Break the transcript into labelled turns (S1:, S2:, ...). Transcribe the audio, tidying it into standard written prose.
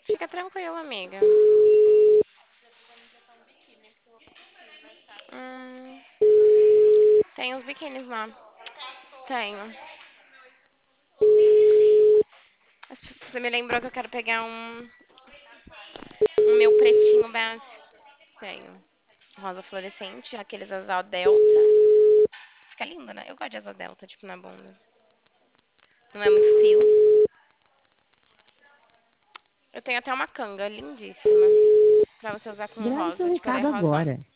S1: Fica tranquila, amiga. Hum, tem uns biquínis lá. Tenho. Você me lembrou que eu quero pegar um meu pretinho base. Tenho. Rosa fluorescente, aqueles asa delta. Fica lindo, né? Eu gosto de asa delta, tipo, na bunda. Não é muito fio. Eu tenho até uma canga lindíssima. Pra você usar com
S2: Grave seu
S1: rosa, tipo, ela é
S2: recado
S1: rosona.
S2: agora.